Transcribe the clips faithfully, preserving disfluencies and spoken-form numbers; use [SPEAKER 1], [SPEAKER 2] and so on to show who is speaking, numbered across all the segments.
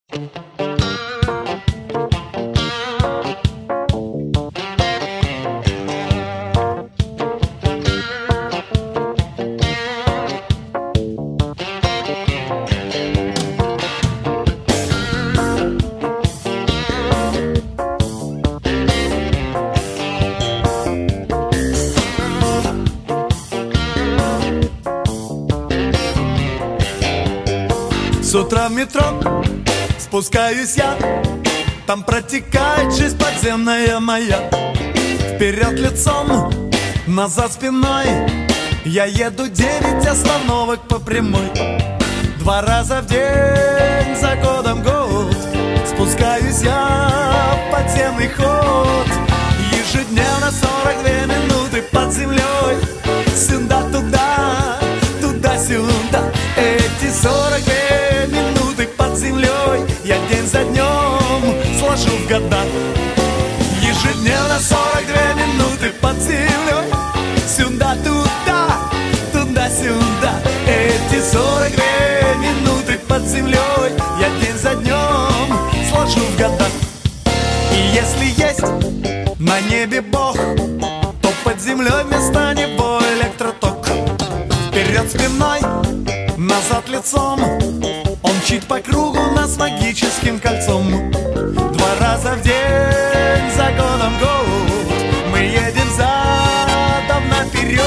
[SPEAKER 1] С утра в метро спускаюсь я, там протекает жизнь подземная моя. Вперед лицом, назад спиной, я еду девять остановок по прямой. Два раза в день, за годом год, спускаюсь я в подземный ход. Ежедневно сорок две минуты под землей, сюда-туда, туда-сюда. Эти сорок две минуты под землей я день за днем сложу в года. Ежедневно сорок две минуты под землей, сюда-туда, туда-сюда. Эти сорок две минуты под землей я день за днем сложу в года. И если есть на небе Бог, то под землей вместо него электроток. Вперед спиной, назад лицом, он мчит по кругу нас магическим кольцом. Два раза в день, за годом год, мы едем задом наперед.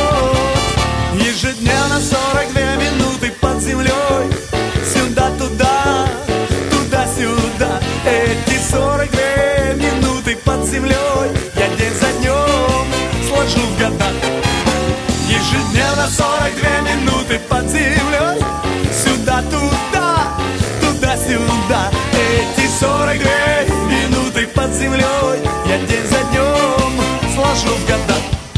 [SPEAKER 1] Ежедневно сорок две минуты под землей, сюда-туда, туда-сюда. Эти сорок две минуты под землей я день за днем сложу в года. Ежедневно сорок две минуты под землей, сюда-туда, туда-сюда. Эти сорок две минуты под землей я день за днем сложу в года.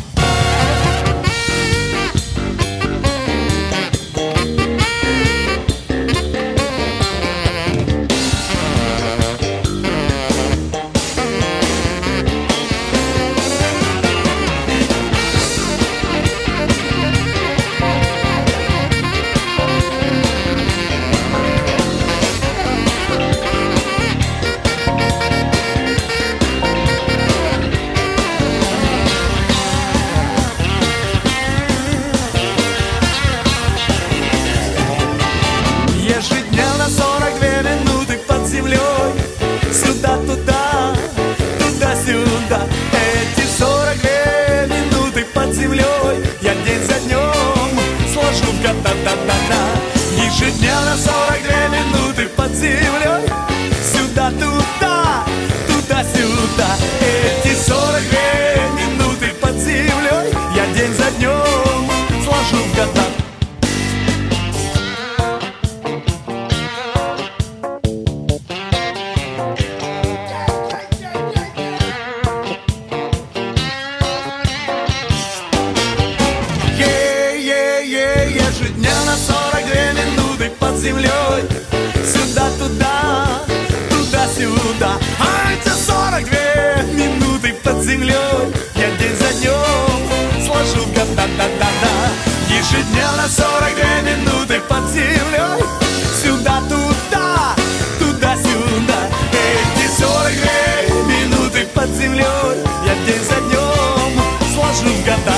[SPEAKER 1] Ежедневно сорок две минуты под землей, сюда-туда, туда-сюда. Эти сорок две минуты под землей я день за днем сложу в года. Да-да-да. Ежедневно сорок две минуты под землей, сюда-туда, туда-сюда. Эти сорок две минуты под землей я день за днем сложу в года. Ежедневно сорок две минуты под землей, сюда-туда, туда-сюда. А эти сорок две минуты под землей я день за днем сложу в года. Да-да-да. Ежедневно сорок две минуты под землей, сюда-туда, туда-сюда. Эти сорок две минуты под землей я день за днем сложу в года.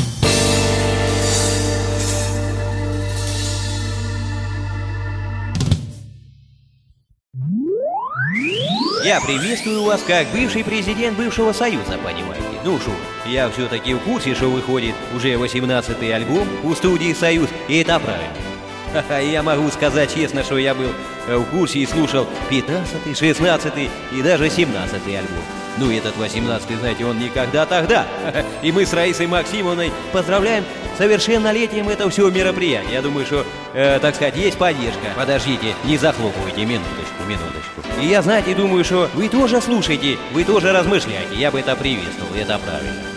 [SPEAKER 2] Я приветствую вас как бывший президент бывшего Союза, понимаете. Ну шо, я все-таки в курсе, что выходит уже восемнадцатый альбом у студии «Союз», и это правильно. Я могу сказать честно, что я был в курсе и слушал пятнадцатый, шестнадцатый и даже семнадцатый альбом. Ну этот восемнадцатый, знаете, он никогда тогда. И мы с Раисой Максимовной поздравляем с совершеннолетием этого всего мероприятия. Я думаю, что, э, так сказать, есть поддержка. Подождите, не захлопывайте, минуточку, минуточку. И я, знаете, думаю, что вы тоже слушаете, вы тоже размышляете. Я бы это приветствовал, это правильно.